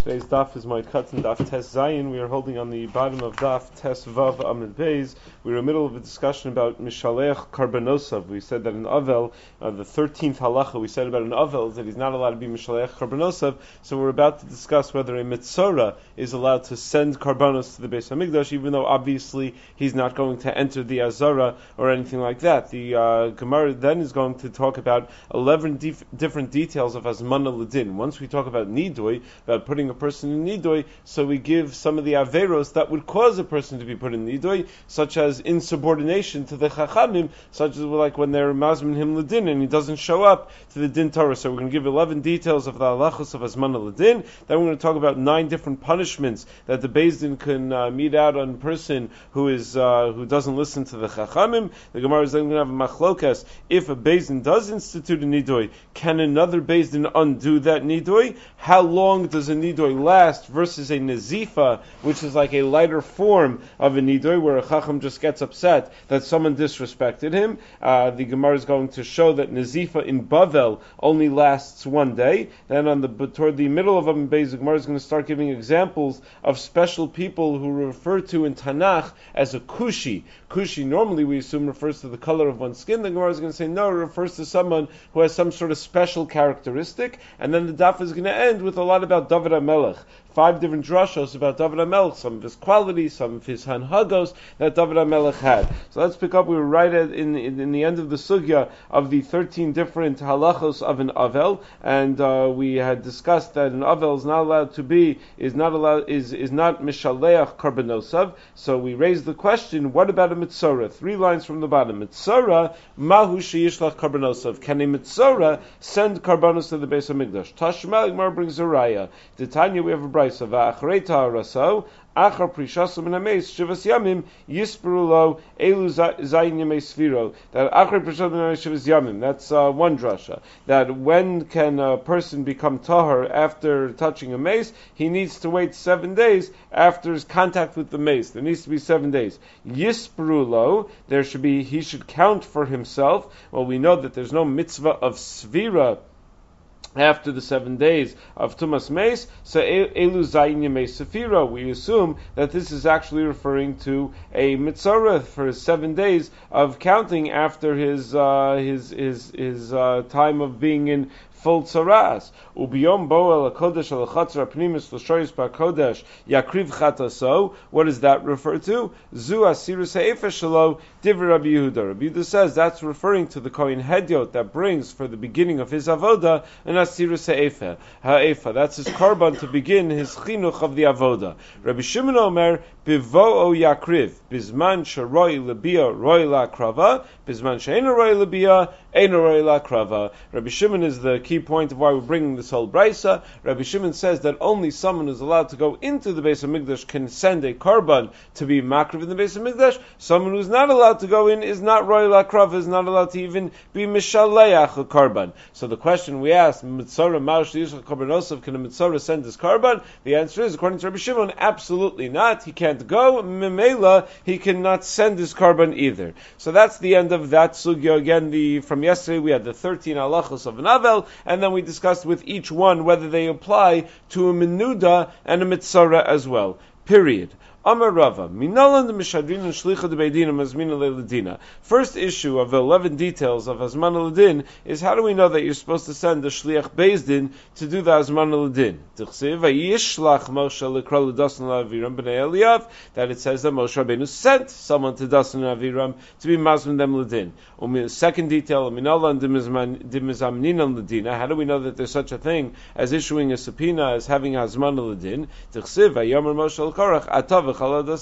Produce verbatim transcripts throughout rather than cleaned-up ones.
Today's daf is Moed Katan Daf Tes Zayin. We are holding on the bottom of daf Tes Vav Amud Beis. We are in the middle of a discussion about Mishalech Karbonosav. We said that an Avel, uh, the thirteenth halacha we said about an Avel is that he's not allowed to be Mishalech Karbonosav. So we're about to discuss whether a Mitzora is allowed to send Karbonos to the Beis Hamikdash, even though obviously he's not going to enter the Azara or anything like that. The uh, Gemara then is going to talk about eleven dif- different details of Azmana Ladin. Once we talk about Nidoi, about putting a person in Nidoi, so we give some of the Averos that would cause a person to be put in Nidoi, such as insubordination to the Chachamim, such as like when they're Mazmin him Ladin and he doesn't show up to the Din Torah. So we're going to give eleven details of the halachos of Azmana Ladin. Then we're going to talk about nine different punishments that the Beis Din can uh, mete out on a person who is uh, who doesn't listen to the Chachamim. The Gemara is then going to have a machlokas. If a Beis Din does institute a Nidoi, can another Beis Din undo that Nidoi? How long does a Nidoi last versus a Nazifa, which is like a lighter form of a Nidoi, where a Chacham just gets upset that someone disrespected him? Uh, the Gemara is going to show that Nazifa in Bavel only lasts one day. Then on the toward the middle of Amud Beis, the Gemara is going to start giving examples of special people who are referred to in Tanakh as a Kushi. Kushi normally we assume refers to the color of one's skin. The Gemara is going to say no, it refers to someone who has some sort of special characteristic. And then the daf is going to end with a lot about David HaMelech. Five different drashos about David HaMelech, some of his qualities, some of his hanhagos that David HaMelech had. So let's pick up. We were right at, in, in in the end of the sugya of the thirteen different halachos of an avel, and uh, we had discussed that an avel is not allowed to be is not allowed is is not mishaleach karbonosav. So we raised the question: what about a mitzora? Three lines from the bottom. Mitzora mahu sheyishlach karbonosav. Can a mitzora send karbonos to the Beis Hamikdash? Tashma Gemara brings a raya. The Tanya we have a brayso va'achrei ta'araso achar prishasum in ameis shivas yamim yispru lo elu zayin yamei sviro. That achar prishasum in ameis shivas yamim. That's uh, one drasha. That when can a person become tahar after touching a mace? He needs to wait seven days after his contact with the mace. There needs to be seven days. Yispru lo. There should be. He should count for himself. Well, we know that there's no mitzvah of svira after the seven days of Tumas Meis, so Elu Zayin Yemei Sefira, we assume that this is actually referring to a Mitzorah for seven days of counting after his uh, his his his uh, time of being in full tzaras. Ubiyom bo el kodesh el chatzar pnimis l'shoyis pa kodesh yakriv chataso. What does that refer to? Zu asirus ha'efa shelo divrei Rabbi Yehuda. Rabbi Yehuda says that's referring to the kohen hedyot that brings for the beginning of his avoda an asirus ha'efa. Ha'efa. That's his korban to begin his chinuch of the avoda. Rabbi Shimon Omer bivo o yakriv bizman sharoi lebia roi la krava bizman she'ena roi lebia ena roi la krava. Rabbi Shimon is the key point of why we're bringing this whole brisa. Rabbi Shimon says that only someone who's allowed to go into the Beis Hamikdash can send a korban to be makriv in the Beis Hamikdash. Someone who's not allowed to go in is not royal akrav, is not allowed to even be mishaleach a korban. So the question we asked, mitzora ma'ush yishach korbanosov, can a mitzora send his korban? The answer is, according to Rabbi Shimon, absolutely not. He can't go. Memela, he cannot send his korban either. So that's the end of that sugya. Again, the from yesterday we had the thirteen halachos of an avel, and then we discussed with each one whether they apply to a menuda and a mitzara as well. Period. Amar Rava, Minalan the Mishadrin and Shlicha de Beidin and Mazmina Leladina. First issue of the eleven details of Azmana Ladin is how do we know that you're supposed to send the Shliach Beis Din to do the Azmana Ladin? Tichsev Vayishlach Moshe lekra l'dasan la'aviram b'nei Eliyav, that it says that Moshe Rabbeinu sent someone to Dasan la'aviram to be Mazmin them Ladin. Um, second detail, Minalan de Mizamninan Ladina. How do we know that there's such a thing as issuing a subpoena as having Azmana Ladin? Tichsev Vayomer Moshe l'korach atav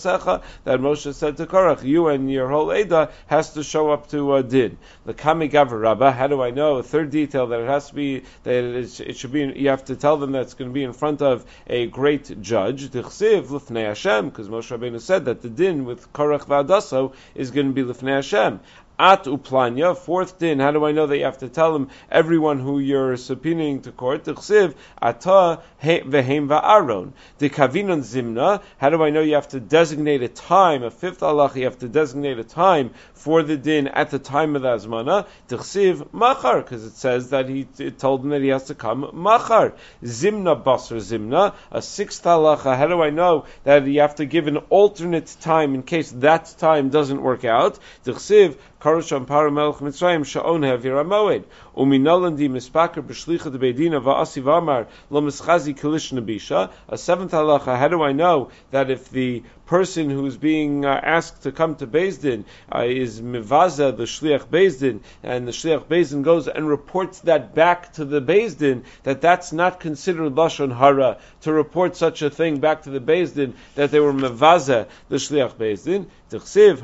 that Moshe said to Korach, you and your whole Eda has to show up to uh, Din. The Kamigav Rabbah, how do I know? A third detail that it has to be, that it, it should be, you have to tell them that it's going to be in front of a great judge. D'chsiv l'fnei Hashem, because Moshe Rabbeinu said that the Din with Korach v'Adaso is going to be l'fnei Hashem. At uplanya, fourth din, how do I know that you have to tell him everyone who you're subpoenaing to court? T'chsiv, ata vehem va'aron. The kavinon zimna, how do I know you have to designate a time, a fifth halacha, you have to designate a time for the din at the time of the azmana? T'chsiv machar, because it says that he it told him that he has to come machar. Zimna basar zimna, a sixth halacha, how do I know that you have to give an alternate time in case that time doesn't work out? T'chsiv, Karusham Paramelch Mitzrayim Sha'on Havira Moed Uminolandi Mispaker B'Shlicha de Beidina Va'asi V'Amar Lo Mischazi Kilish Nabisha. A seventh halacha. How do I know that if the person who's being uh, asked to come to Beis Din uh, is Mivaza the Shliach Beis Din, and the Shliach Beis Din goes and reports that back to the Beis Din, that that's not considered Lashon Hara to report such a thing back to the Beis Din, that they were Mivaza the Shliach Beis Din. So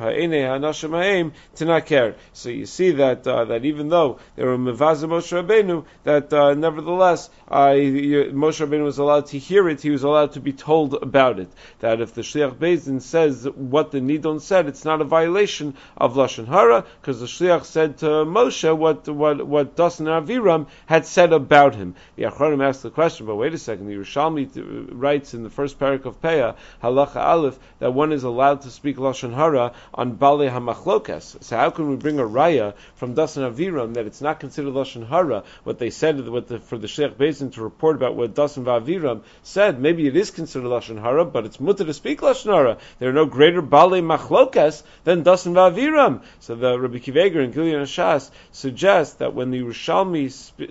you see that uh, that even though they were Mevaza Moshe Rabbeinu, that uh, nevertheless uh, Moshe Rabbeinu was allowed to hear it, he was allowed to be told about it. That if the Shliach Beis Din says what the Nidon said, it's not a violation of Lashon Hara, because the Shliach said to Moshe what what what Dasan and Aviram had said about him. The Achronim asked the question, but wait a second, the Yerushalmi writes in the first parak of Peah, Halacha Aleph, that one is allowed to speak Lashon Hara on Balei HaMachlokas. So how can we bring a raya from Dasan Aviram that it's not considered Lashon Hara, what they said what the, for the Shliach Beis Din to report about what Dasan Aviram said? Maybe it is considered Lashon Hara, but it's mutter to speak Lashon Hara. There are no greater Balei Machlokas than Dasan Aviram. So the Rabbi Kiveger and Gilyon Shas suggest that when the Yerushalmi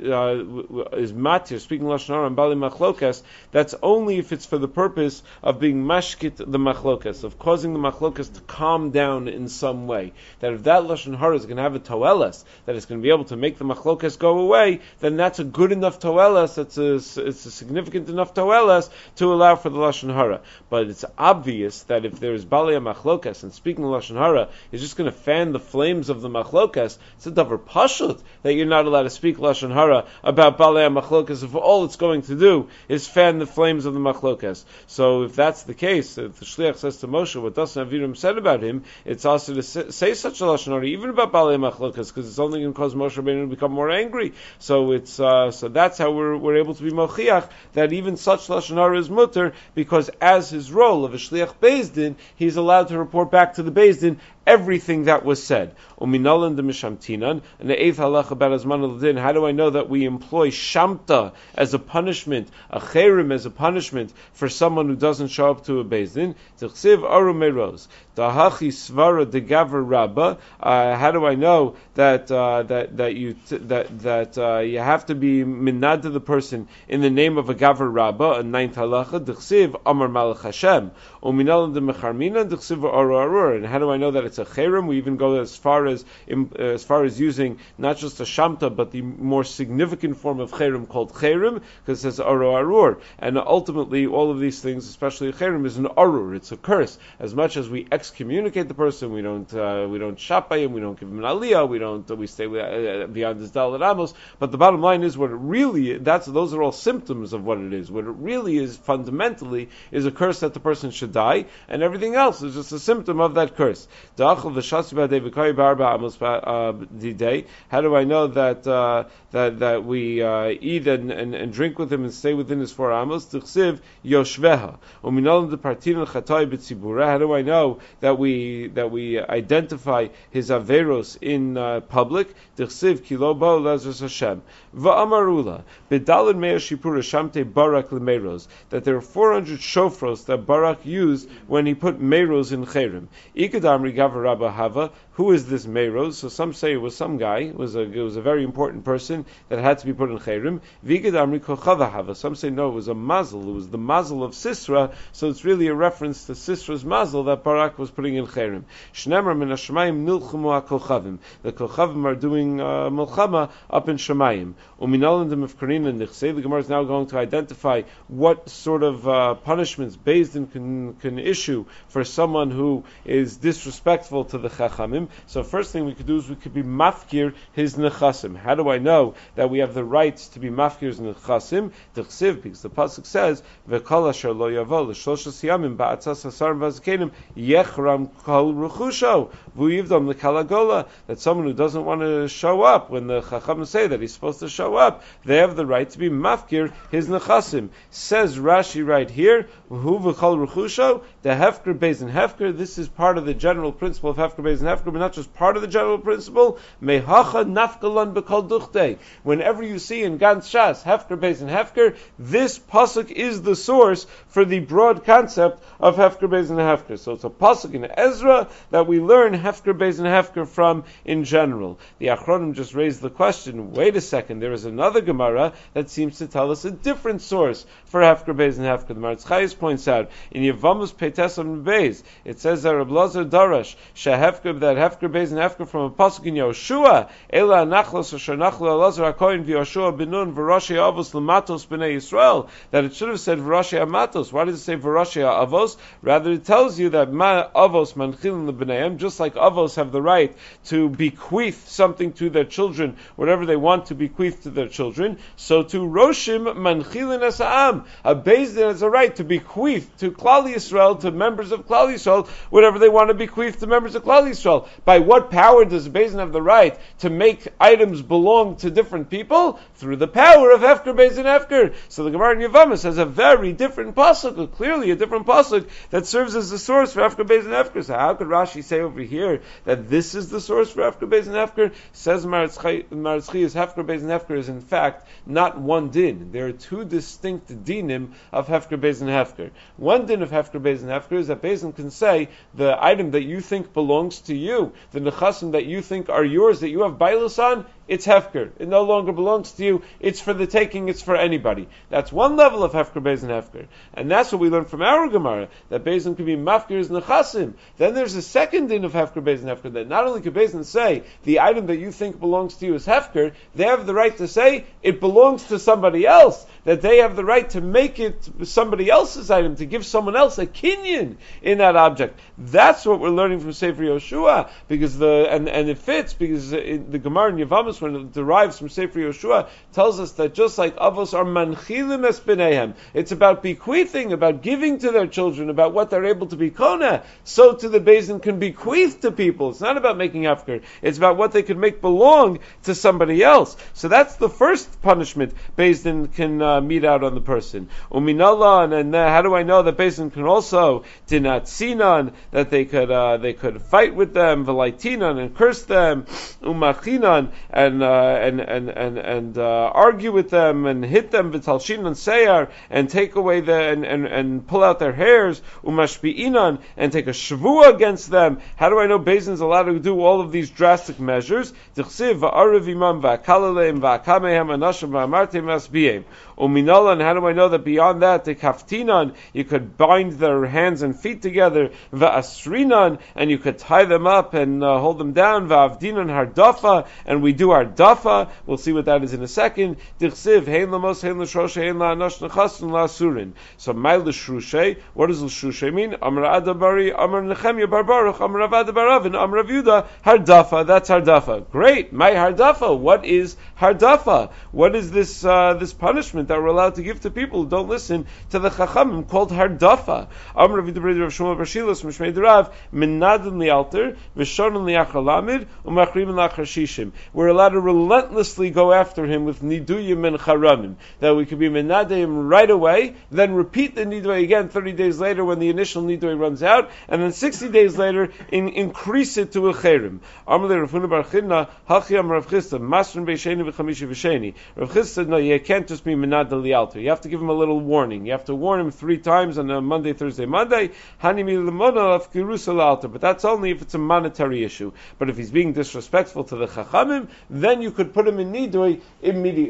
uh, is matir, speaking Lashon Hara on Balei Machlokas, that's only if it's for the purpose of being mashkit the Machlokas, of causing the Machlokas to calm down in some way. That if that Lashon Hara is going to have a toelas, that it's going to be able to make the Machlokas go away, then that's a good enough toelas, that's a, it's a significant enough toelas to allow for the Lashon Hara. But it's obvious that if there is Balei Machlokas and speaking the Lashon Hara is just going to fan the flames of the Machlokas, it's a davar pashut that you're not allowed to speak Lashon Hara about Balei Machlokas if all it's going to do is fan the flames of the Machlokas. So if that's the case, if the Shliach says to Moshe what Dasan Aviram said about him, it's also to say such a Lashon Hara, even about Balei Machlokas, because it's only going to cause Moshe Rabbeinu to become more angry. So it's uh, so that's how we're we're able to be mochiach that even such Lashon Hara is mutter, because as his role of a Shliach Beis Din, he's allowed to report back to the Beis Din everything that was said. Uminalan de mishamtinan, and the eighth halacha about azman al-din. How do I know that we employ shamta as a punishment, a cherim as a punishment for someone who doesn't show up to a beis din? T'chsiv aru meros dahachi svara degaver rabba. How do I know that uh, that that you t- that that uh, you have to be minad to the person in the name of a gaver rabba? A ninth halacha. T'chsiv amar malach Hashem. Uminalan de mecharminan t'chsiv aru arur. And how do I know that it's a cherem? We even go as far as uh, as far as using not just a shamta, but the more significant form of cherem called cherem, because it says aro arur. And ultimately, all of these things, especially a cherem, is an arur. It's a curse. As much as we excommunicate the person, we don't uh, we don't shop by him, we don't give him an aliyah, we don't uh, we stay uh, beyond his dalet amos. But the bottom line is, what it really that's those are all symptoms of what it is. What it really is fundamentally is a curse that the person should die, and everything else is just a symptom of that curse. How do I know that uh, that that we uh, eat and, and, and drink with him and stay within his four amos? T'chsiv yoshveha uminol departin chatay b'tzibura. How do I know that we that we identify his averos in uh, public? T'chsiv kilobo lazarus Hashem va'amarula bedalin meir shipura shamte barak lemeros. That there are four hundred shofros that Barak used when he put meros in cherem. Ikadamri gaver Rabba Hava. Who is this Meros? So some say it was some guy. It was a it was a very important person that had to be put in Cherem. Vigad Amri Kochava Hava. Some say no, it was a mazel. It was the mazel of Sisra. So it's really a reference to Sisra's mazel that Barak was putting in Cherem. Shnemer min Hashemayim nilchumu haKochavim. The Kochavim are doing uh, milchama up in Shemayim. Uminolan de Mifkarin and Nichsei. The Gemara is now going to identify what sort of uh, punishments Beis Din can can issue for someone who is disrespectful to the Chachamim. So first thing we could do is we could be mafkir his nechasim. How do I know that we have the rights to be mafkir his nechasim? T'chsiv, because the pasuk says, "V'kol asher lo yavo l'shloshes yamim ba'atzas hasarim v'azkenim yechram kol ruchusho v'yivdom l'kalagola." That someone who doesn't want to show up when the Chachamim say that he's supposed to show up, they have the right to be mafkir his nechasim. Says Rashi right here, "Hu v'kol ruchusho," the hefker beis and hefker. This is part of the general principle of hefker beis and hefker, but not just part of the general principle. Mehacha nafkalan b'kol duchte. Whenever you see in Gantz Shas hefker beis and hefker, this pasuk is the source for the broad concept of hefker beis and hefker. So it's a pasuk in Ezra that we learn hefker beis and hefker from in general. The Achronim just raised the question, wait a second, there is another Gemara that seems to tell us a different source for hefker beis and hefker. The Maritz Chayes points out in Yevamos Peites on Beis, it says that Reb Lazar Darash shehefker, that hefker beis and hefker from a pasuk in Yoshua, Ela nachlos asher nachlo Elazar HaKohen v'Yoshua benun v'Rashi Avos l'matos b'nei Yisrael, that it should have said v'Rashi Amatos. Why does it say v'Rashi Avos? Rather, it tells you that ma Avos manchilin l'bneihem, just like Avos have the right to bequeath something to their children, whatever they want to bequeath to their children, so to Roshim manchilin es ha'am, a Beis Din has a right to bequeath to Klal Yisrael, to members of Klal Yisrael, whatever they want to bequeath to members of Klal Yisrael. By what power does a Beis Din have the right to make items belong to different people? Through the power of Hefker Beis and Hefker. So the Gemara in Yevamos has a very different pasuk, clearly a different pasuk that serves as the source for Hefker Beis and Hefker. So how could Rashi say over here that this is the source for Hefker Beis and Hefker? Says Maritz Chayes, Hefker Beis and Hefker is in fact not one din. There are two distinct dinim of Hefker Beis and Hefker. One din of Hefker Beis and Hefker is that Beis Din can say the item that you think belongs to you, the nechasim that you think are yours, that you have bailus on, it's hefker. It no longer belongs to you. It's for the taking. It's for anybody. That's one level of hefker, beis and hefker. And that's what we learn from our Gemara, that beis can be mafkir as nechasim. Then there's a second din of hefker, beis and hefker, that not only can beis say the item that you think belongs to you is hefker, they have the right to say it belongs to somebody else, that they have the right to make it somebody else's item, to give someone else a kinyan in that object. That's what we're learning from Sefer Yoshua, because the, and, and it fits, because it, the Gemara in Yevamos, when it derives from Sefer Yoshua, tells us that just like avos are manchilim es b'neihem, it's about bequeathing, about giving to their children, about what they're able to be kona, so to the Beis Din can bequeath to people. It's not about making afker, it's about what they can make belong to somebody else. So that's the first punishment Beis Din can uh, meet out on the person. Uminallah, and uh, how do I know that Beis Din can also dinat sinan, that they could uh, they could fight with them, v'laitinan, and curse them, umachinan, and And, uh, and and and and uh, argue with them and hit them v'talshin and seyar, and take away the and, and, and pull out their hairs, umashpi'inan, and take a shvua against them. How do I know Beis Din is allowed to do all of these drastic measures? Tichsiv va'arav imam va'kalaleim va'kamehem anashim va'amartem v'asbiyim. Uminalan, how do I know that beyond that, the kaftinan, you could bind their hands and feet together, va'asrinan, and you could tie them up and uh, hold them down, va'avdinan hardafa, and we do our dafa. We'll see what that is in a second. Dichsiv, hein lamos, hein l'shroshe, hein la'anash nechasun la'asurin. So, my l'shrushe, what does l'shrushe mean? Amar adabari, amar nechemya bar baruch, amar avad baravin, amar avyuda, hardafa, that's hardafa. Great, my hardafa, what is hardafa? What is this, uh, this punishment that we're allowed to give to people who don't listen to the chachamim called hardafa? Amar avyuda b'rei Rav Shmuel bar Shilas, mishmei d'Rav, minadin li'alter, v'shonin li'achar lamid, u'machrimin la'achar shishim. We're allowed to relentlessly go after him with niduyim and charamim, that we could be menadayim right away, then repeat the nidui again thirty days later when the initial nidui runs out, and then sixty days later in, increase it to a cherim. Amalei Rav Huna bar Chidna, hachi am Rav Chisda, masrin beisheni v'chamishi v'sheni. Rav Chisda said, no, you can't just be menad li'alter. You have to give him a little warning. You have to warn him three times on a Monday, Thursday, Monday, hanimi l'mona of kirusa l'alter. But that's only if it's a monetary issue. But if he's being disrespectful to the chachamim, then you could put him in nidui immediately.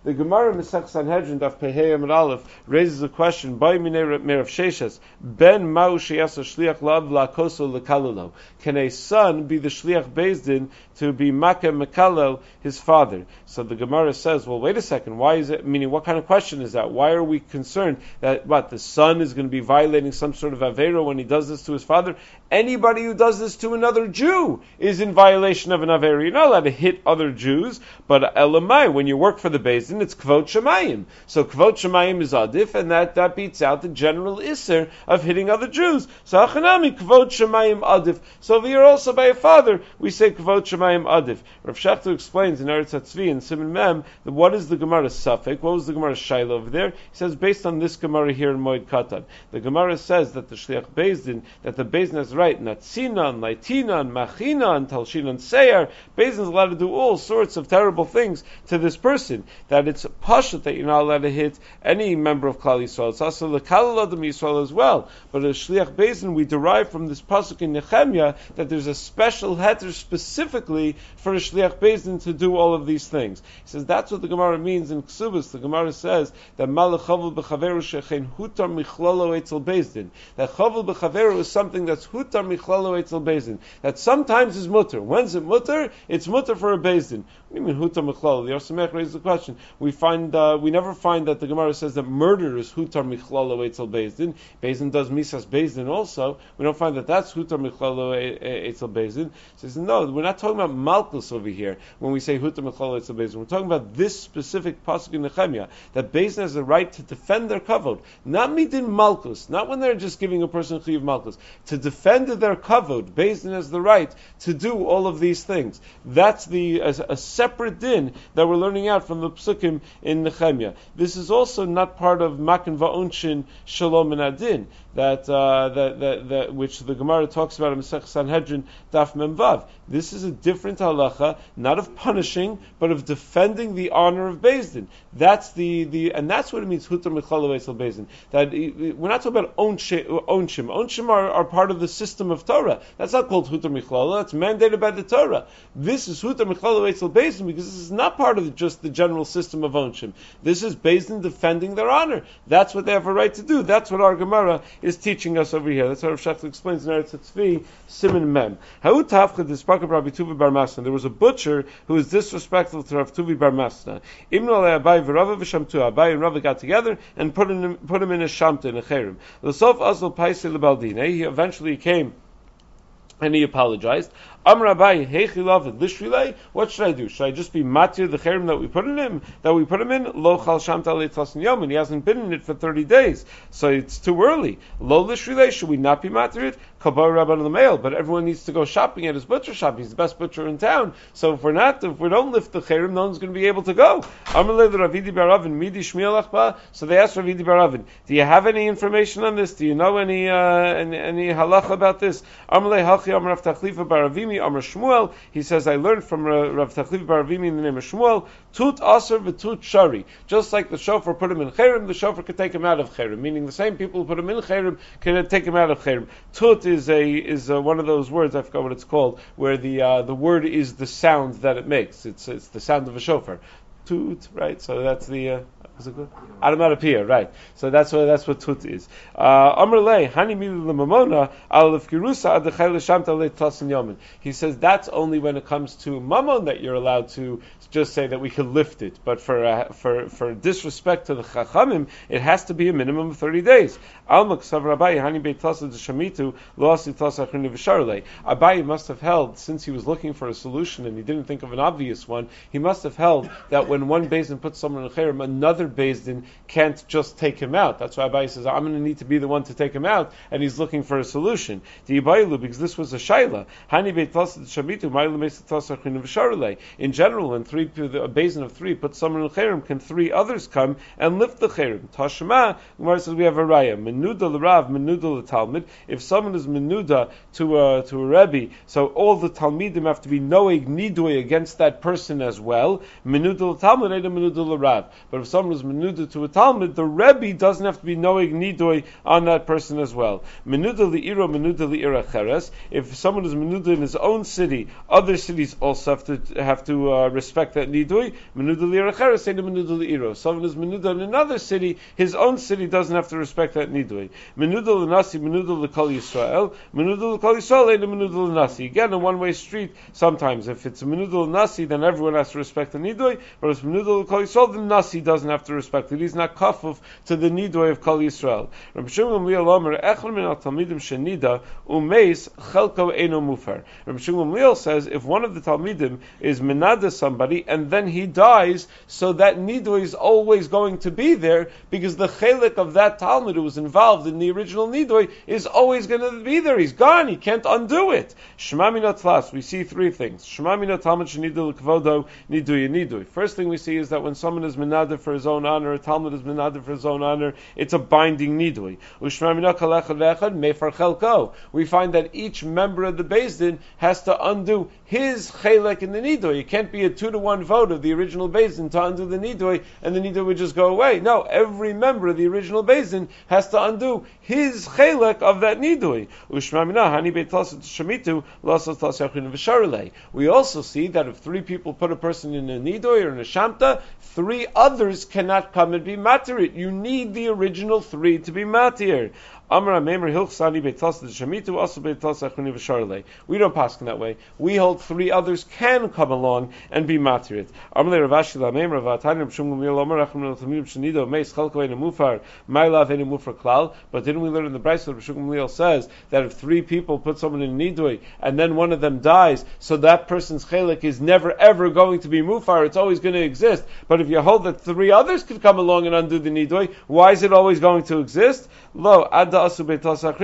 The Gemara Mesech Sanhedrin Daf Pehei Amud Aleph raises a question by Minei Merav Sheshes Ben Ma'u Sheyasa Shliach Lav La'koso L'Kalalo. Can a son be the Shliach Beis Din to be Makeh Mekalel his father? So the Gemara says, well, wait a second. Why is it? Meaning, what kind of question is that? Why are we concerned that what the son is going to be violating some sort of avera when he does this to his father? Anybody who does this to another Jew is in violation of an avera. You're not allowed to hit other Jews, but elamai, when you work for the Beis Din, it's kvod shemayim. So kvod shemayim is adif, and that, that beats out the general isser of hitting other Jews. So achanami kvod shemayim adif. So if you're also by a father, we say kvod shemayim adif. Rav Shachtu explains in Eretz HaTzvi in Siman Mem that what is the Gemara suffix? What was the Gemara shaila over there? He says based on this Gemara here in Moed Katan. The Gemara says that the Shliach Beis Din, that the Beis Din is right, Natzinan, Laitinan, Machinan, Talshinan, Seyar. Beis Din is allowed to do all sorts of terrible things to this person. That it's pashut that you're not allowed to hit any member of Klal Yisrael. It's also the Kalal Adam Yisrael as well. But as Shliach Beis Din, we derive from this pasuk in Nehemiah that there's a special heter specifically for a Shliach Beis Din to do all of these things. He says that's what the Gemara means in Ksubas. The Gemara says that Malach Chavel b'Chaveru shechein hutar michlolo etzel Beis Din. That Chavel b'Chaveru is something that's hutar michlolo etzel Beis Din. That sometimes is mutter. When's it mutter? It's mutter for a Beis Din. What do you mean hutar michlolo? The Yosemech raised the question. We find uh, we never find that the Gemara says that murder is hutar michlolo etzel Beis Din. Beis Din does misas Beis Din also. We don't find that that's hutar michlolo etzel Beis Din. Says no, we're not talking about malchus over here when we say hutar michlolo etzel Beis Din. We're talking about this specific pasuk in Nehemiah that Beis Din has the right to defend their kavod, not midin malchus, not when they're just giving a person chiyuv malchus. To defend their kavod, Beis Din has the right to do all of these things. That's the a, a separate din that we're learning out from the psukim in Nehemiah. This is also not part of makan va'onshin shalom and adin. That, uh, that, that, that, which the Gemara talks about in Masech Sanhedrin, Daf Mem Vav. This is a different halacha, not of punishing, but of defending the honor of Beis Din. That's the, the, and that's what it means, Hutar Mechlalo Eisel Beis Din. That, we're not talking about onshim. Onshim are, are part of the system of Torah. That's not called Hutar Mechlalo, that's mandated by the Torah. This is Hutar Mechlalo Eisel Beis Din because this is not part of just the general system of onshim. This is Beis Din defending their honor. That's what they have a right to do. That's what our Gemara is teaching us over here. That's how Rav Shachar explains in Eretz HaTzvi, Siman Mem. Ha'u tafchad dispaka Rabbi Tuvi bar Masna. There was a butcher who was disrespectful to Rav Tuvi bar Masna. Imnu alei Abai v'Rava v'Shamtu. Abai and Rava got together and put him, put him in a shamta, in a cherem. L'sof azal paisei lebaldine. He eventually came and he apologized. Amar Abai, heichi lavid lishrilei. What should I do? Should I just be matir the cherem that we put in him, that we put him in? Lo chal shamta leitlasin yom, and he hasn't been in it for thirty days, so it's too early. Lo lishrilei, should we not be matir it? Kabar rabban l'meil, but everyone needs to go shopping at his butcher shop. He's the best butcher in town. So if we're not, if we don't lift the cherem, no one's going to be able to go. Amar le Ravidi bar Ravin midi shmielach ba. So they asked Ravidi bar Ravin, do you have any information on this? Do you know any uh, any, any halacha about this? Amar le halchi amar Rav Tachlifa bar Ravimi amar Shmuel. He says, I learned from uh, Rav Tachlifa bar Ravimi in the name of Shmuel, tut aser v'tut shari. Just like the shofar put him in cherem, the shofar could take him out of cherem. Meaning the same people who put him in cherem can take him out of cherem. Tut is a is a, one of those words, I forgot what it's called, where the uh, the word is the sound that it makes. It's it's the sound of a shofar. Tut, right? So that's the. Uh, Is it good? Aramapia, right? So that's what that's what tut is. Amar lei hani milu lemamona al lefkirusa adechayl shamta le tasin yomin. He says that's only when it comes to mamon that you're allowed to just say that we can lift it. But for uh, for for disrespect to the chachamim, it has to be a minimum of thirty days. Almak sav Abaye hani beit tasa d'shamitu lo asi tasa achrini v'sharlei. Abaye must have held, since he was looking for a solution and he didn't think of an obvious one, he must have held that when one beis din puts someone in cherem, another beis din can't just take him out. That's why Abaye says, I'm going to need to be the one to take him out, and he's looking for a solution. Because this was a shaila. In general, when three, a beis din of three puts someone in cherem, can three others come and lift the cherem? Tashma, Gemara says we have a raya. Menuda l'rav, menuda l'talmid. If someone is menuda to a, to a rebbe, so all the talmidim have to be noeg nidui against that person as well. Menuda l'talmid, eda menuda l'rav. But if someone was menuda to a Talmud, the Rebbe doesn't have to be knowing nidui on that person as well. Menuda li'iro, menuda li'ira cheres. If someone is menuda in his own city, other cities also have to have to uh, respect that nidui. Menuda li'ira cheres, say to menuda li'iro. Someone is menuda in another city, his own city doesn't have to respect that nidui. Menuda l'nasi, menuda l'kol Yisrael. Menuda l'kol Yisrael, ain't a menuda l'nasi. Again, a one-way street. Sometimes, if it's a menuda l'nasi, then everyone has to respect the nidui. But if it's menuda l'kol Yisrael, the nasi doesn't have to respect it. He's not kafuf to the nidui of kol Yisrael. Rabbi Shimon Gamliel Omer, echad min al-talmidim shenida umeis chelko eino mufar. Rabbi Shimon Gamliel says, if one of the talmidim is menada somebody and then he dies, so that nidui is always going to be there because the chelik of that talmid who was involved in the original nidui is always going to be there. He's gone. He can't undo it. Shema mina tlas. We see three things. Shema mina talmid shenida l'kvodo nidui nidui. First thing we see is that when someone is menada for his own honor, a talmid is menada for his own honor, it's a binding nidui. Ushma mina kol echad ve'echad meifar chelko. We find that each member of the Beis Din has to undo his chelek in the nidui. It can't be a two to one vote of the original Beis Din to undo the nidui, and the nidui would just go away. No, every member of the original Beis Din has to undo his chelek of that nidui. Ushma mina hani beitlas shemitu lasas tlas yachin v'sharlei. We also see that if three people put a person in a nidui or in a shamta, three others cannot come and be matirit. You need the original three to be matir. Amar Meimer Hilchsani Beitlas Shemitu also Beitlas Achuni V'Sharlei. We don't pass in that way. We hold three others can come along and be matirit. Amar Ravashi La Meimer Vatani Rishum Gamliel Omer Achim L'Tamim Shenido Meis Chalko Ein Mufar Ma'ila Ein Mufar Klal. But didn't we learn in the Brayso that Rishum Gamliel says that if three people put someone in nidui and then one of them dies, so that person's chelik is never ever going to be mufar. It's always going to exist. But if you hold that three others could come along and undo the nidui, why is it always going to exist? Lo Ada. We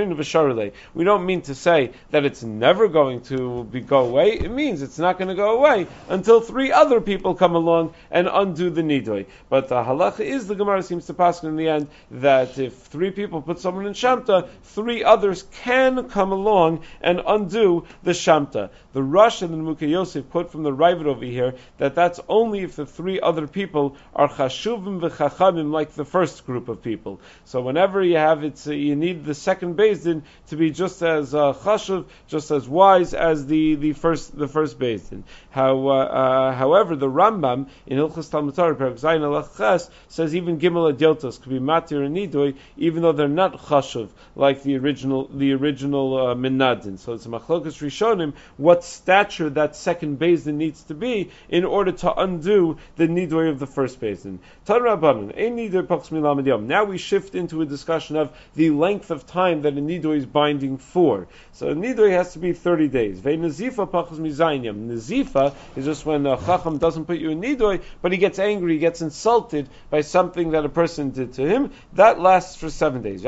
don't mean to say that it's never going to be, go away. It means it's not going to go away until three other people come along and undo the nidui. But the halacha is, the Gemara seems to pass in the end, that if three people put someone in shamta, three others can come along and undo the shamta. The Rosh and the Mukhe Yosef quote from the Ravid over here that that's only if the three other people are chashuvim v'chachamim like the first group of people. So whenever you have it, uh, you need the second Beis Din to be just as uh, chashuv, just as wise as the, the first the first Beis Din. How, uh, uh, however, the Rambam in Hilchos Talmud Torah Perek Zayin Alach Ches says even Gimel Adiltos could be matir and nidui, even though they're not chashuv like the original the original uh, minadin. So it's a machlokas rishonim what stature that second Beis Din needs to be in order to undo the nidui of the first Beis Din. Tan Rabbanan ein nidui pachs milamad yom. Now we shift into a discussion of the length of time that a nidui is binding for. So a nidui has to be thirty days. Ve nazifa pachas mizayim. Nazifa is just when a chacham doesn't put you in nidui, but he gets angry, he gets insulted by something that a person did to him. That lasts for seven days.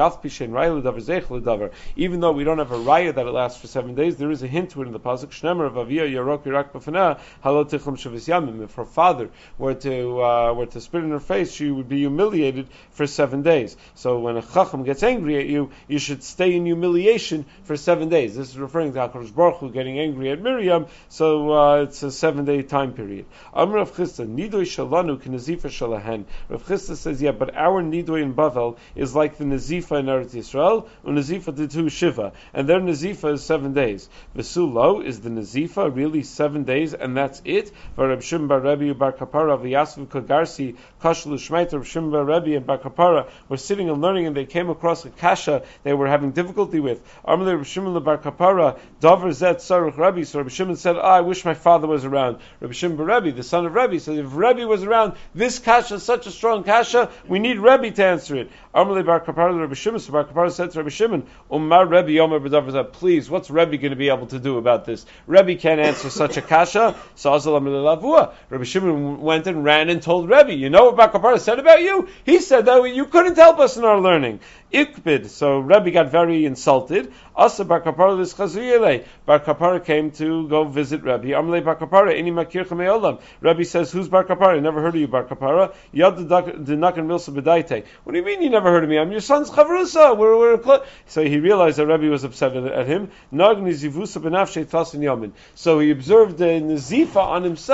Even though we don't have a raya that it lasts for seven days, there is a hint to it in the pasuk. Shnemer of Aviyah Yarok Yirak B'Faneh Halo Tichlam Shavis Yamim. If her father were to uh, were to spit in her face, she would be humiliated for seven days. So when a chacham gets angry at you, you should stay in humiliation for seven days. This is referring to HaKadosh Baruch Hu getting angry at Miriam, so uh, it's a seven-day time period. Amr Rav Chisda, Nidui Shalanu K'Nazifa Shalahen. Rav Chisda says, yeah, but our Nidui in Bavel is like the Nazifa in Eretz Yisrael, and Nazifa Titu Shiva, and their Nazifa is seven days. Vesulo is the Nazifa really seven days, and that's it. Reb Shimon bar Rebbe bar Kapara v'Yasv Kagarsi Kashlu Shmeiter. Reb Shimon bar Rebbe and bar Kapara were sitting and learning, and they came across a kasha they were having difficulty with. Amr Reb Shimon bar Kapara Davar Zet Saruch Rebbe. So Reb Shimon said, oh, I wish my father was around. Reb Shimon bar Rebbe, the son of Rebbe, said, if Rebbe was around, this kasha is such a strong kasha, we need Rebbe to answer it. Amr bar Kapara Reb Shimon, so bar Kapara said to Reb Shimon, Umar Rebbe Yomer b'Davar Zet, please, what's Rebbe going to be able to do about this? Rebbe can't answer such a kasha. So Rabbi Shimon went and ran and told Rebbe, you know what Bar Kapara said about you? He said that you couldn't help us in our learning. Ikbid. So Rebbe got very insulted. Asa Bar Kapara this Chazuyele. Bar Kapara came to go visit Rebbe. Amle Bar Kapara, Ini Makir Chameolam. Rebbe says, who's Bar Kapara? I never heard of you, Bar Kapara. Yad Dinakan Milsa Bedaite. What do you mean you never heard of me? I'm your son's Chavrusa. We're, we're cl-. So he realized that Rebbe was upset at him. Nagni Zivusa Benafshe Tasin Yamin. So he observed the Nazifa on himself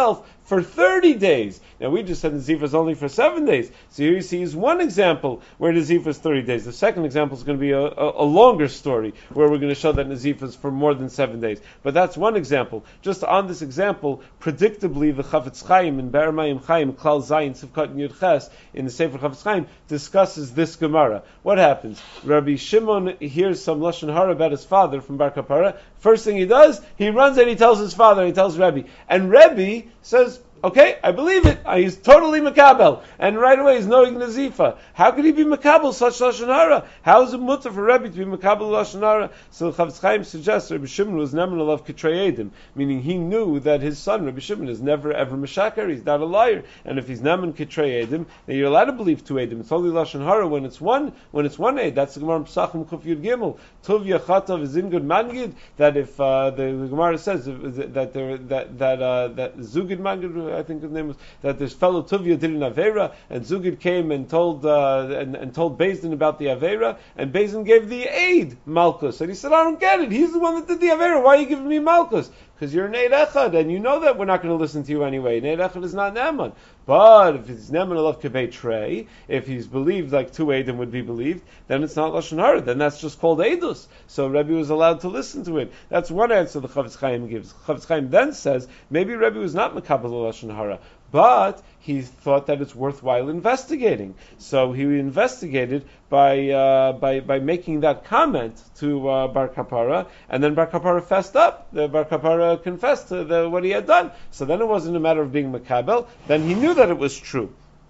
for thirty days. Now we just said Nazifa is only for seven days. So here you see is one example where Nazifa is thirty days. The second example is going to be a, a, a longer story where we're going to show that Nazifa is for more than seven days. But that's one example. Just on this example, predictably the Chafetz Chaim in Be'er Mayim Chaim, Klal Zayin, Sivkat and Yud Ches, in the Sefer Chafetz Chaim, discusses this Gemara. What happens? Rabbi Shimon hears some Lashon Hara about his father from Bar Kapara. First thing he does, he runs and he tells his father, he tells Rebbe. And Rebbe says, okay, I believe it. Uh, he's totally makabel. And right away he's knowing Nazifa. How could he be makabel such Lashon Hara? How is it mutter for Rebbe to be makabel Lashon Hara? So Chafetz Chaim suggests Rabbi Shimon was never of Kitrei Edim, meaning he knew that his son, Rabbi Shimon, is never ever Meshaker. He's not a liar. And if he's never Kitrei Edim, then you're allowed to believe two Edim. It's only Lashon Hara when it's one, when it's one Ed. That's the Gemara in Pesachim Kuf Yud Gimel. Tov Yachatav is in good mangid, that if, uh, the, the Gemara says that there, that, that, uh, that Zugid mangid, I think his name was, that this fellow Tuvia did an Avera, and Zugid came and told uh, and, and told Beis Din about the Avera, and Beis Din gave the aid Malchus, and he said, I don't get it. He's the one that did the Avera. Why are you giving me Malchus? Because you're an Eid Echad, and you know that we're not going to listen to you anyway. An Eid Echad is not Naaman. But if it's Naaman Alav Kebei Trey, if he's believed like two Eidim would be believed, then it's not Lashon Hara. Then that's just called Eidus. So Rebbe was allowed to listen to it. That's one answer the Chafetz Chaim gives. Chafetz Chaim then says, maybe Rebbe was not Makabel Lashon Hara, but he thought that it's worthwhile investigating. So he investigated by uh, by by making that comment to uh, Bar Kapara, and then Bar Kapara fessed up. The Bar Kapara confessed to the, what he had done. So then it wasn't a matter of being makabel. Then he knew that it was true.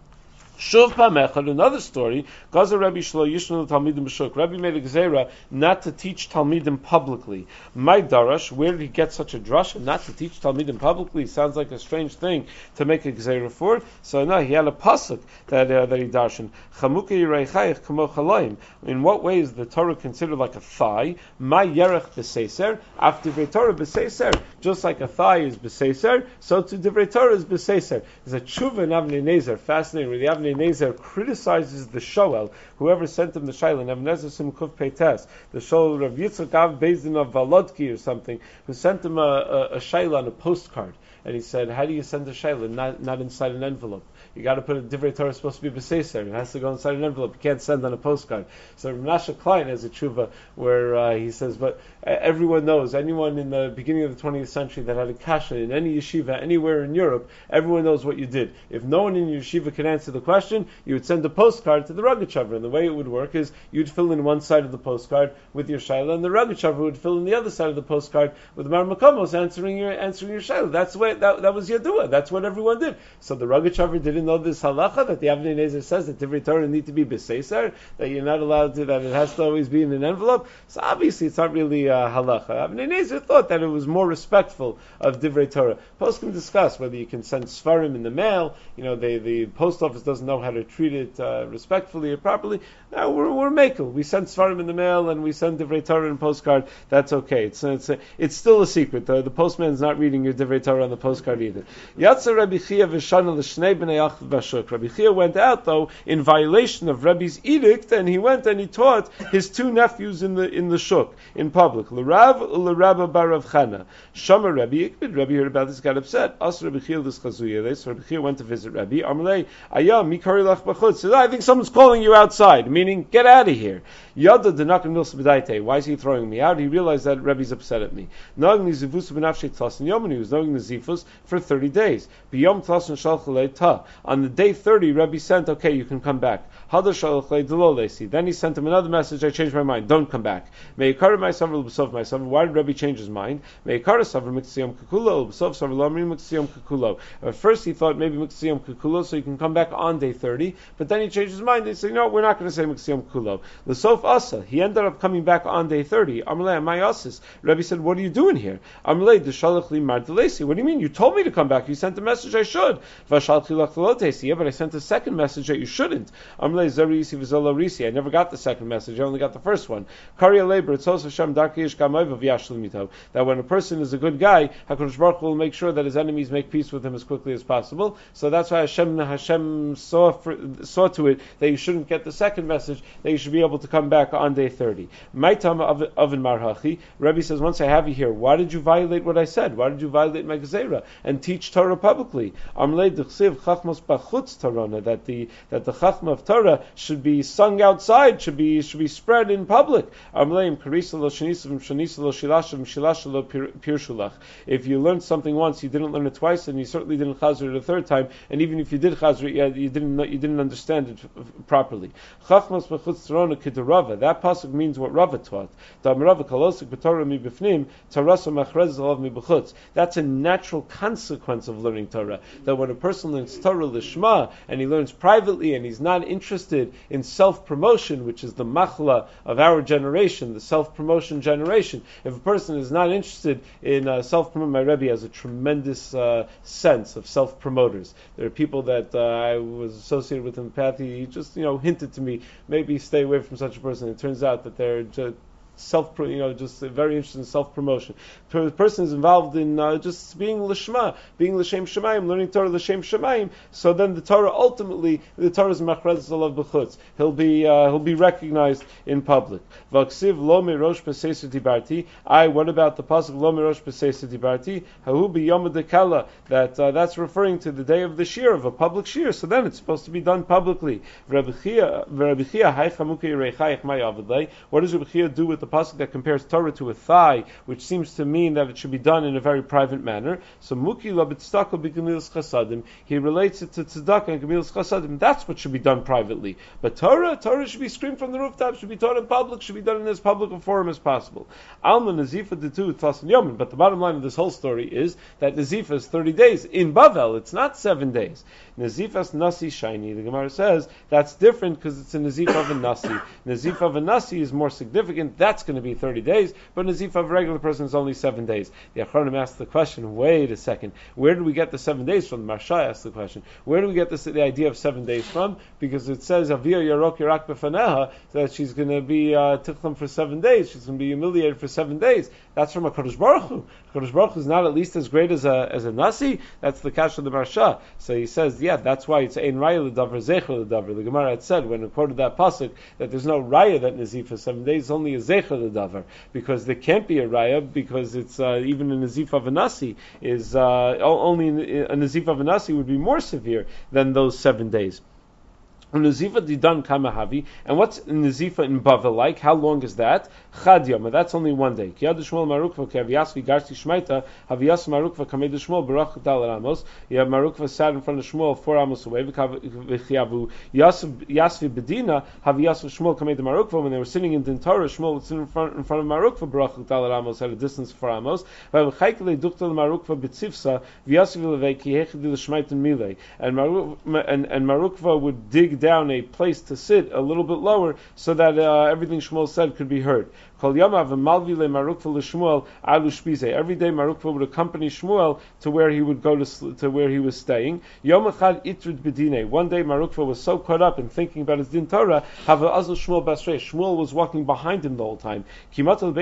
Shuv Pamechad, another story, Gaza Rabbi Shlo Yishnu Talmidim B'Shuk. Rabbi made a gzeira not to teach Talmidim publicly. My Darash, where did he get such a drush? Not to teach Talmidim publicly sounds like a strange thing to make a gzeira for. So no, he had a pasuk that uh, that he darshan. Chamuka Yireichayich Kamo Chalayim. In what way is the Torah considered like a thigh? My Yerech B'Seiser. After Divrei Torah B'Seiser, just like a thigh is B'Seiser, so to Divrei Torah is B'Seiser. There's a tshuva in Avnei Nezer, fascinating, where the Avnei Nezer criticizes the Shoel, whoever sent him the Shaila, Avnei Nezer Simkuf Peites, the Shoel Rav Yitzchak Av Beis Din of Valodki or something, who sent him a, a, a Shaila on a postcard. And he said, how do you send a Shaila not, not inside an envelope? You got to put a Divrei Torah is supposed to be b'seiser. It has to go inside an envelope. You can't send on a postcard. So Menashe Klein has a tshuva where uh, he says, but uh, everyone knows, anyone in the beginning of the twentieth century that had a kasha in any yeshiva anywhere in Europe, everyone knows what you did. If no one in your yeshiva can answer the question, you would send a postcard to the Rogachover. And the way it would work is you'd fill in one side of the postcard with your shaila, and the Rogachover would fill in the other side of the postcard with the Mar Makomos answering your answering your shaila. That's the way that, that was Yadua. That's what everyone did. So the Rogachover didn't know this halacha that the Avnei Nezer says that Divrei Torah need to be b'seiser, that you're not allowed to, that it has to always be in an envelope. So obviously it's not really uh, halacha. Avnei Nezer thought that it was more respectful of Divrei Torah. Post can discuss whether you can send svarim in the mail. You know, they, the post office doesn't know how to treat it uh, respectfully or properly. No, we're we're makel. We send svarim in the mail and we send Divrei Torah in postcard. That's okay. It's it's it's still a secret. The, the postman's not reading your Divrei Torah on the postcard either. Yatsa Rabbi Chia v'shana l'shnei b'nei Achad b'Shuk. Rabbi Chia went out though in violation of Rabbi's edict, and he went and he taught his two nephews in the in the shuk in public. L'Rav l'Rabba bar Rav Chana. Shama Rabbi Ikbid. Rabbi heard about this, got upset. As Rabbi Chia l'schazuya. So Rabbi Chia went to visit Rabbi. Amalei ayam mikari lach b'chutz. Said, I think someone's calling you outside, meaning get out of here. Yada denakam nils b'daite. Why is he throwing me out? He realized that Rabbi's upset at me. Nagni zivus b'nafshei tlasin yom, and he was knowing the zifus for thirty days. B'yom tlasin shalchalei ta. On the day thirty, Rabbi sent, okay, you can come back. Then he sent him another message, I changed my mind, don't come back. Why did Rabbi change his mind? At first he thought maybe Miksiyom Kukulo, so you can come back on day thirty, but then he changed his mind. He said, no, we're not going to say Miksiyom Kukulo. L'sof Asa, he ended up coming back on day thirty. Amalei, my Asis. Rabbi said, what are you doing here? Amalei, Deshalach li Mar Delesi. What do you mean? You told me to come back. You sent a message I should. Yeah, but I sent a second message that you shouldn't. I never got the second message. I only got the first one. That when a person is a good guy, HaKadosh Baruch Hu will make sure that his enemies make peace with him as quickly as possible. So that's why Hashem Hashem saw for, saw to it that you shouldn't get the second message, that you should be able to come back on day thirty. Maitam oven marhachi. Rebbe says, once I have you here, why did you violate what I said? Why did you violate my gezerah and teach Torah publicly? Amlei d'chsiv chachmos b'chutz Torah, that the that the chachma of Torah should be sung outside, should be should be spread in public. Amleim karisa lo shenisav shenisa lo shilashav shilashav lo pirshulach. If you learned something once, you didn't learn it twice, and you certainly didn't chazir it a third time. And even if you did chazir it, you didn't you didn't understand it properly. Chachmos b'chutz Torah k'derava. That pasuk means what Rava taught. That's a natural consequence of learning Torah. That when a person learns Torah lishma and he learns privately and he's not interested in self-promotion, which is the machla of our generation, the self-promotion generation. If a person is not interested in uh, self-promotion, my Rebbe has a tremendous uh, sense of self-promoters. There are people that uh, I was associated with in the past. He just, you know, hinted to me, maybe stay away from such a person. It turns out that they're just self, you know, just very interested in self-promotion. The person is involved in uh, just being lishma, being l'shem shemayim, learning Torah l'shem shemayim. So then the Torah ultimately, the Torah is machrez alav b'chutz. He'll be uh, he'll be recognized in public. V'aksiv lo mirosh b'seisur dibarti. I. What about the pasuk lo mirosh b'seisur dibarti? Hahu b'yom dekala. That uh, that's referring to the day of the shir, of a public shir. So then it's supposed to be done publicly. What does Rabbi Chia do with the pasuk that compares Torah to a thigh, which seems to mean that it should be done in a very private manner? So Muki la b'tzedakah b'gemilas chasadim. He relates it to tzedakah and gemilas chasadim. That's what should be done privately. But Torah, Torah should be screamed from the rooftop, should be taught in public, should be done in as public a forum as possible. Alma nazifa detu tzasin yomin. But the bottom line of this whole story is that nazifa is thirty days in Bavel. It's not seven days. Nazifas nasi shiny. The Gemara says that's different because it's a nazifa of a nasi. Nazifa of a nasi is more significant. That's going to be thirty days, but nazifa of a regular person is only seven days. The Achronim asked the question, wait a second, where did we get the seven days from? The Marsha asked the question, where do we get this, the idea of seven days from? Because it says, Avia Yarok Yarak Befaneha, that she's going to be uh, tichlam for seven days, she's going to be humiliated for seven days. That's from a Kodesh Baruch Hu. Kodesh Baruch Hu is not at least as great as a as a nasi. That's the kash of the Marsha. So he says, yeah, that's why it's ein raya l'davar zecher l'davar. The Gemara had said when it quoted that pasuk that there's no raya that nazifa for seven days, only a zecher l'davar, because there can't be a raya because it's uh, even a nazifa of a nasi is uh, only a nazifa of a nasi would be more severe than those seven days. Nazifa didan kamahavi, and what's nazifa in Bavel like? How long is that? Chad yom, that's only one day. Kiyad Shmuel marukva kaviyasvi garsti shmaita haviyas marukva kamed Shmuel barach dal amos. Yeah, marukva sat in front of Shmuel four amos away. V'chiyavu yasvi bedina haviyas Shmuel kamed marukva. When they were sitting in Din Torah, Shmuel was sitting in front in front of marukva barach dal amos at a distance of four amos. V'chaykle duktal marukva b'tzivsa v'yasvi levei ki hechdi l'shmaitin milei. And and and marukva would dig down a place to sit a little bit lower so that uh, everything Shmuel said could be heard. Every day Marukva would accompany Shmuel to where he would go to to where he was staying. One day Marukva was so caught up in thinking about his din Torah, Shmuel was walking behind him the whole time. So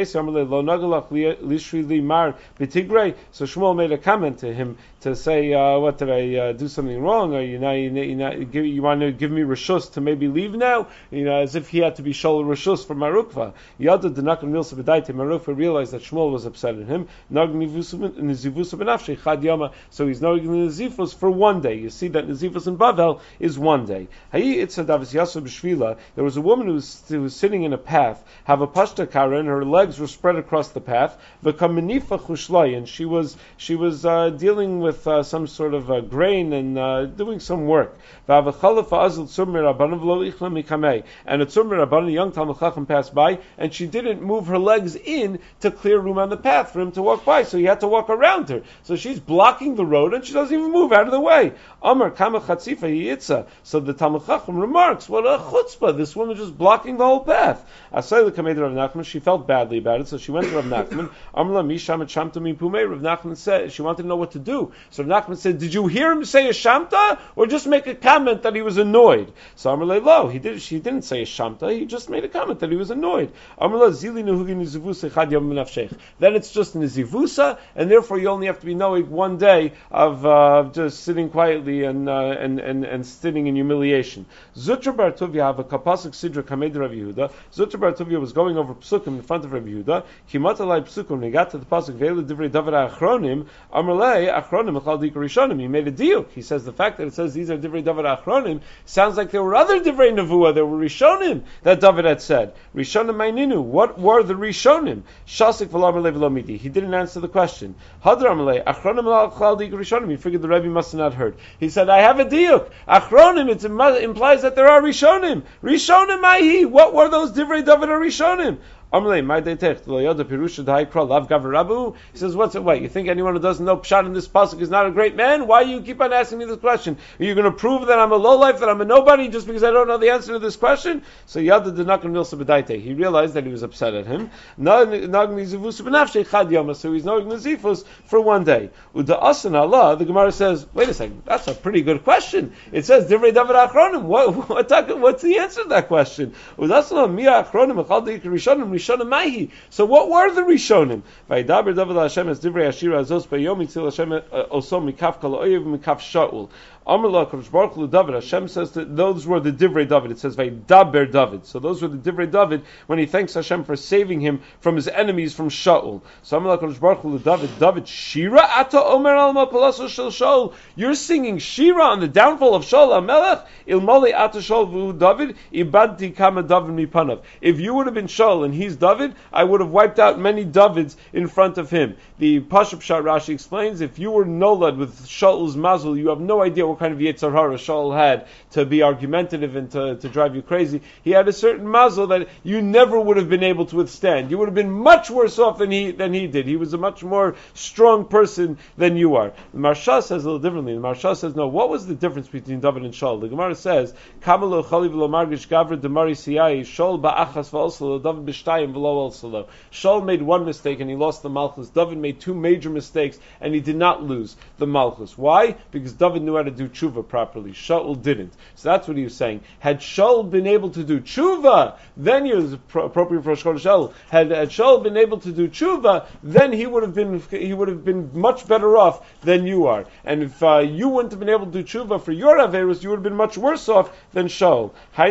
Shmuel made a comment to him to say, uh, what, did I uh, do something wrong? Or you know, you, you, know, you, give, you want to give me reshus to maybe leave now? You know, as if he had to be shol reshus for Marukva. Marukva realized that Shmuel was upset at him. So he's knowing the Nazifos for one day. You see that Nazifos in Bavel is one day. There was a woman who was, who was sitting in a path, have a pashta kara, and her legs were spread across the path. And she was she was uh, dealing with uh, some sort of uh, grain and uh, doing some work. And a tzurmir Rabban, a young Talmud Chacham, passed by, and she didn't move her legs in to clear room on the path for him to walk by, so he had to walk around her. So she's blocking the road, and she doesn't even move out of the way. Amar kama chatzifa yitza. So the Talmud Chacham remarks, what a chutzpah, this woman just blocking the whole path. Asay l'kamed Rav Nachman, she felt badly about it, so she went to Rav Nachman. Amar la misham et shamta mi pumei. Rav Nachman said, she wanted to know what to do. So Rav Nachman said, did you hear him say a shamta, or just make a comment that he was annoyed? annoyed. So Amar lo, he did. She didn't say shamta. He just made a comment that he was annoyed. Amar lo zili nuhugin nizivusa chad yom minafshech. Then it's just nizivusa, and therefore you only have to be knowing one day of uh, just sitting quietly and, uh, and and and sitting in humiliation. Zutra bar Tuvia have a kapasik sidra kamed Rav Yehuda. Zutra bar Tuvia was going over psukim in front of Rav Yehuda. Kimat alai psukim. When he got to the pasuk ve'elu divrei David achronim, amarlei achronim echal dik rishonim. He made a diuk. He says the fact that it says these are divrei David achronim sounds like there were other divrei nevuah. There were rishonim that David had said. Rishonim ma'ininu. What were the rishonim? Shasik v'lamarlei v'lomidi. He didn't answer the question. Hadar amarlei achronim echal dik rishonim. He figured the Rebbe must have not heard. He said, I have a diuk. Achronim. It implies that there are rishonim. Rishonim mahi. What were those divrei David or rishonim? He says, what's it? Wait, you think anyone who doesn't know Pshat in this pasuk is not a great man? Why do you keep on asking me this question? Are you going to prove that I'm a lowlife, that I'm a nobody, just because I don't know the answer to this question? So Yada did not milsa b'daite. He realized that he was upset at him. So he's knowing Nazifus for one day. Uda asan Allah, the Gemara says, wait a second, that's a pretty good question. It says, Divrei David Achronim. What, what, what's the answer to that question? Uda asan Mia Achronim, Echal Dik Rishonim, So what were the Rishonim? Vaydaber David Hashem as divrei Ashira azos bayom yitzil Hashem osom mikaf kol oyev mikaf Shaul. Amar Kadosh Baruch Hu David. Hashem says that those were the divrei David. It says Vaydaber David. So those were the divrei David when he thanks Hashem for saving him from his enemies from Shaul. So Amar Kadosh Baruch Hu David. David Shira ata omer al mapalaso shel Shaul. You're singing Shira on the downfall of Shaul HaMelech. Ilmali ata Shaul v'hu David ibadti kama David mipanav. If you would have been Shaul and he's David, I would have wiped out many Davids in front of him. The Pashup Pshat Rashi explains, if you were Nolad with Shaul's mazel, you have no idea what kind of Yetzer Hara Shaul had to be argumentative and to, to drive you crazy. He had a certain mazel that you never would have been able to withstand. You would have been much worse off than he than he did. He was a much more strong person than you are. The Marsha says a little differently. The Marsha says, no, what was the difference between David and Shaul? The Gemara says, Kamalo Chali v'lo margish gavra demari siyai Shaul ba'achas v'olsalo David b'shtayim v'lo olsalo. Shaul made one mistake and he lost the Malchus. David made two major mistakes and he did not lose the Malchus. Why? Because David knew how to do tshuva properly. Shaul didn't. So that's what he was saying. Had Shaul been able to do tshuva, then he was appropriate for Rosh Chodesh Elul. Had, had Shaul been able to do tshuva, then he would have been he would have been much better off than you are. And if uh, you wouldn't have been able to do tshuva for your averus, you would have been much worse off than Shaul.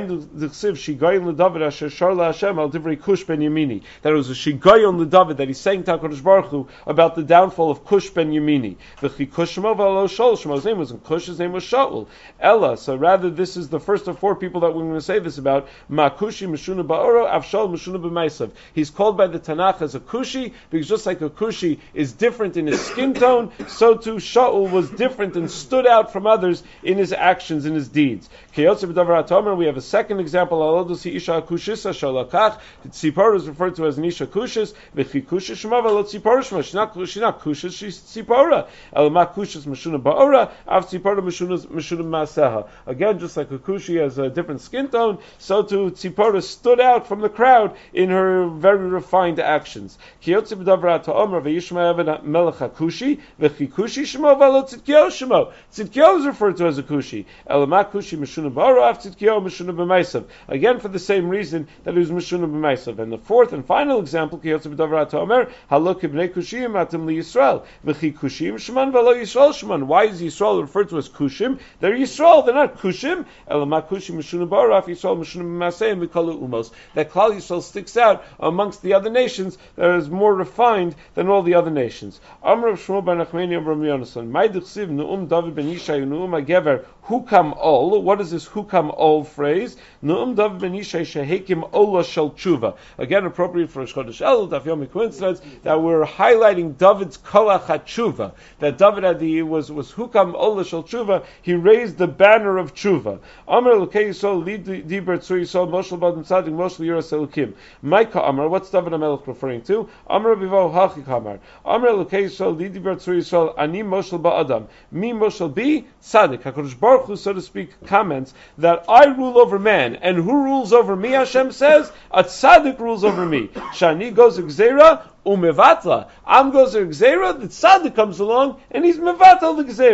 That it was a shigayon l'David that he's saying to HaKadosh Baruch Hu about the downfall of Cush ben Yemini. V'chi Cush Shemo v'alo Shaul. Shemo's name wasn't Cush, his name was Shaul. Ella. So rather, this is the first of four people that we're going to say this about. Ma'kushi Meshuna ba'oro, Avshal Meshuna b'maisav. He's called by the Tanakh as a Kushi because just like a Kushi is different in his skin tone, so too Shaul was different and stood out from others in his actions, in his deeds. Kiyotze b'davar hatomer. We have a second example. Alodosi Isha Kushisa Shalakach. Tzipor is referred to as Nisha Kushis. V'chi Kushis Shema v'lo Tzipor Shema. She's not Kushis, she's Tzipora. Elma Kushis Meshuna ba'ora. Av Tzipora Meshuna Meshuna Maseha. Again, just like a Kushi has a different skin tone, so too Tzipora stood out from the crowd in her very refined actions. Kiyotze b'davar hatomer v'yishma even Melech HaKushi. V'chi Kushi Shema v'lo Tzidkio Shema. Tzidkio is referred to as a Kushi. Elma Kushi Meshuna ba'ora. Av Tzidkio Meshuna b'maisav. Again, for the same reason that it was Meshuna b'maisav. And the fourth and final example, Kiyotze b'davar hatomer halok ibnei Kushim atem li Yisrael. V'chi Kushim Shman v'lo Yisrael Shman. Why is Yisrael referred to as Kushim? They're Yisrael, they're not Kushim. Elama Kushim Meshuna ba'ora. Af Yisrael Meshuna b'masei v'kolu umos. That Klal Yisrael sticks out amongst the other nations that is more refined than all the other nations. Amr of Shmuel ben Nachmani of Rabbi Yonasan. Mai d'chsiv nu'um David ben Yishai nu'um hagever hukam ol. What is this hukam ol phrase? Nu'um David ben Yishai shehekim ola shel tshuva. Again, appropriate for Rosh Chodesh Elul. Daf Yomi coincidence that we're highlighting David's kolach hatshuva. That David had the, was was hukam ola shel tshuva. He raised the banner of tshuva. Amr Elokei Yisrael li diber tzur Yisrael moshel badim tzadik moshel yiras elokim. Micah Amr. What's David HaMelech referring to? Amr bivo hachik Amr. Amr Elokei Yisrael li diber tzur Yisrael ani moshel ba'adam. Mi moshel bi tzadik. HaKadosh Baruch Hu, so to speak, comments that I rule over man, and who rules over me? Hashem says a tzaddik rules over me. Shani goes gzeira umevatla. Am goes gzeira. The tzaddik comes along and he's mevatel the gzeira.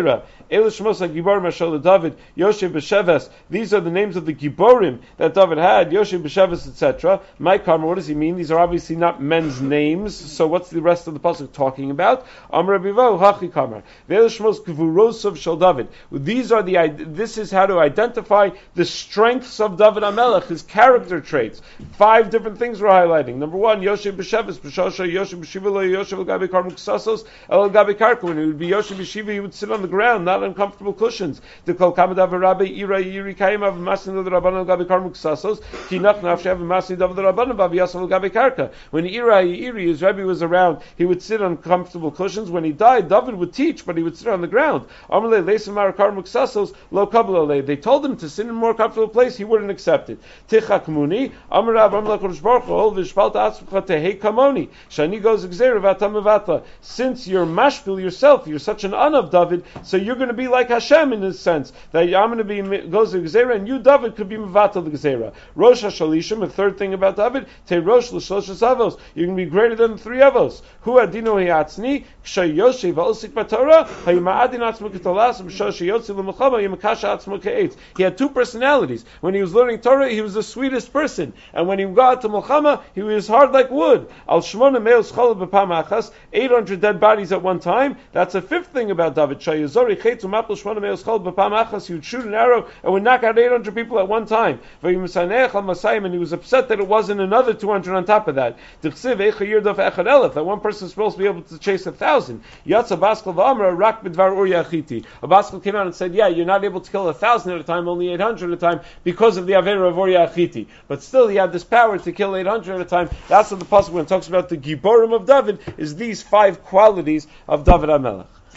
Eil Shmos HaGiborim Asher David, Yoshev B'Sheves. These are the names of the Giborim that David had, Yoshev B'Sheves, et cetera. My karma, what does he mean? These are obviously not men's names, so what's the rest of the pasuk talking about? Amar Bivo, Hachi Kamar. Ve'el Shmos Gvurosov Shel David. These are the, this is how to identify the strengths of David HaMelech, his character traits. Five different things we're highlighting. Number one, Yoshev B'Sheves, B'Shosha, Yoshev B'Shiva, Yoshev Gabi Karmuk Sasos, El Gabi Karka. When he would be Yoshev B'Shiva, he would sit on the ground, not on comfortable cushions. The Kol Kamadav Rabbi Ira Yiri Kayim Av Masin of the Rabban El Gabi Karmuk Sasos, Kinach Nafshav Masin of the Rabban Av Yasal El Gabi Karka. When Ira Yiri, his Rebbe was around, he would sit on comfortable cushions. When he died, David would teach, but he would sit on the ground. Amalei Leisamar Karmuk Sasos, Lo Kabbalah. They told him to sit in a more comfortable place, he wouldn't accept it. Tichak Muni, Amarav Amalek Rosh Baruch Hu, Vishpalta Atzmcha Tehei Kamoni, Shani goes Gzeir Vata. Since you're mashpil yourself, you're such an an of David, so you're going to be like Hashem in this sense, that I'm going to be goes to Gzeira, and you, David, could be Mevatel the Gzeira. Rosh HaShalishim, a third thing about David, Te Rosh L'Shlosh Avos, you're going to be greater than the three Avos. Hu Adino Hiatzni, Kshay Yoshev V'Osik Batorah, Hayima'adin Atzmo K'Tolas, M'Shosh Yotzi L'Mechama, Yimakasha Atzmo K'Eitz. He had two personalities. When he was learning Torah, he was the sweetest person, and when he got to Melchama, he was hard like wood. Al Shmona Meos Chol B'Pam Achas, eight hundred dead bodies at one time. That's a fifth thing about David. Shayazori Chetzu Mapel Shmona Meos Chol B'Pam Achas, he would shoot an arrow and would knock out eight hundred people at one time. V'Yimusaneach Al Masayim, and he was upset that it wasn't another two hundred on top of that. D'chsiv Eicha Yirdof Echad Elef, that one person is supposed to be able to chase a thousand. Yatsa Baskel V'Amra Rak B'Dvar Uriah Chiti. A Baskel came out and said, yeah, you're not able to kill a thousand at a time, only eight hundred at a time, because of the Avera of Uriah Chiti. But still, he had this power to kill eight hundred at a time. That's what the pasuk when it talks about the Giborim of David is these five qualities of David HaMelech.